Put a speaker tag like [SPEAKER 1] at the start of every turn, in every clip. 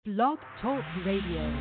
[SPEAKER 1] Blog Talk Radio.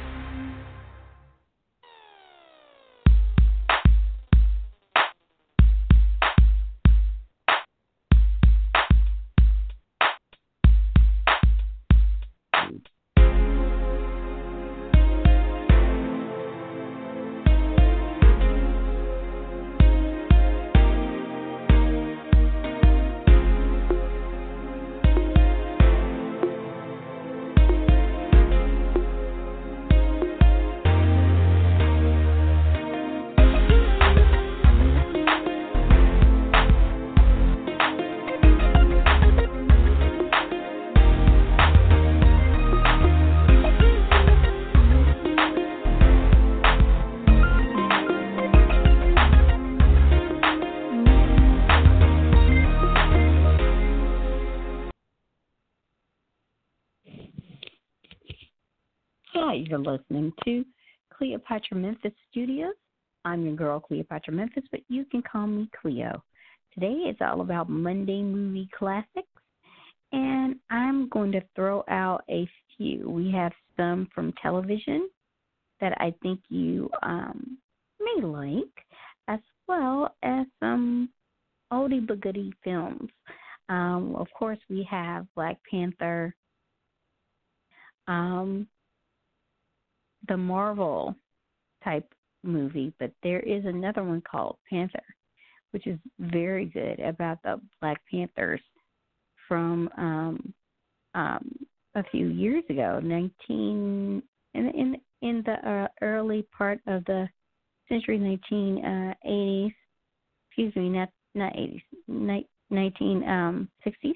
[SPEAKER 2] Hi, you're listening to Cleopatra Memphis Studios. I'm your girl, Cleopatra Memphis, but you can call me Cleo. Today is all about Monday movie classics, and I'm going to throw out a few. We have some from television that I think you may like, as well as some oldie but goodie films. Of course, we have Black Panther, the Marvel type movie, but there is another one called Panther, which is very good about the Black Panthers from a few years ago, in the early part of the century, 1980s. Excuse me, not 80s, 1960s,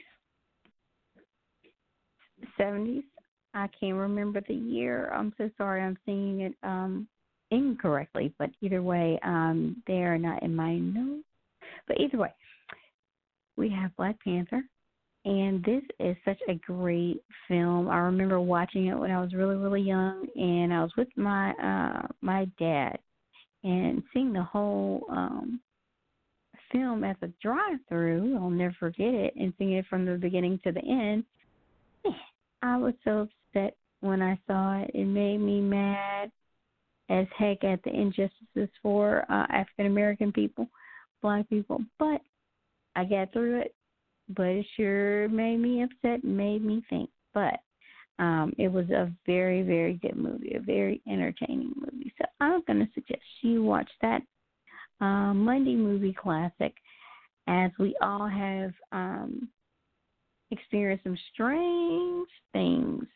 [SPEAKER 2] 70s. I can't remember the year. I'm so sorry. I'm saying it incorrectly, but either way, they are not in my notes. But either way, we have Black Panther, and this is such a great film. I remember watching it when I was really, really young, and I was with my dad, and seeing the whole film as a drive-through. I'll never forget it, and seeing it from the beginning to the end. I was so upset when I saw it. It made me mad as heck at the injustices for African American people, Black people. But I got through it. But it sure made me upset and made me think. But it was a very, very good movie, a very entertaining movie. So I'm going to suggest you watch that Monday movie classic, as we all have experienced some strange things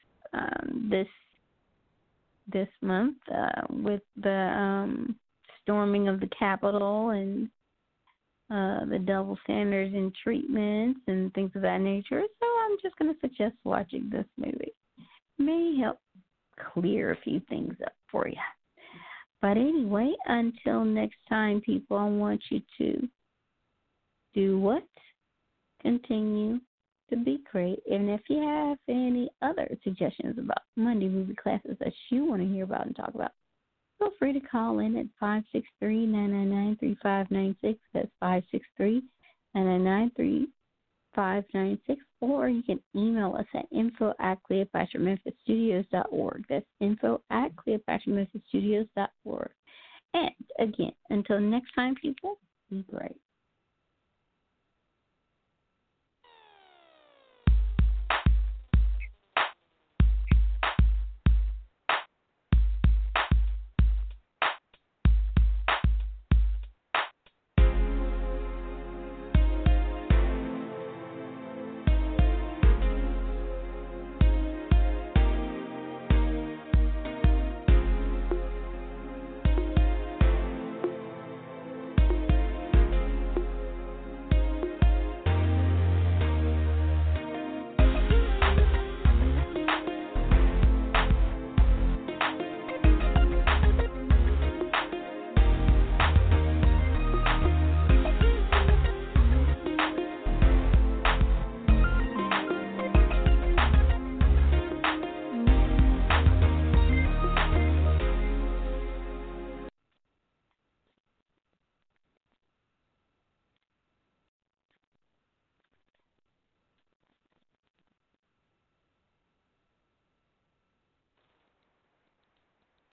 [SPEAKER 2] this month with the storming of the Capitol and the double standards in treatments and things of that nature. So I'm just going to suggest watching this movie. It may help clear a few things up for you. But anyway, until next time, people, I want you to do what? Continue to be great. And if you have any other suggestions about Monday movie classes that you want to hear about and talk about, feel free to call in at 563-999-3596. That's 563-999-3596. Or you can email us at info@CleopatraMemphisStudios.org. That's info@CleopatraMemphisStudios.org. And again, until next time, people, be great.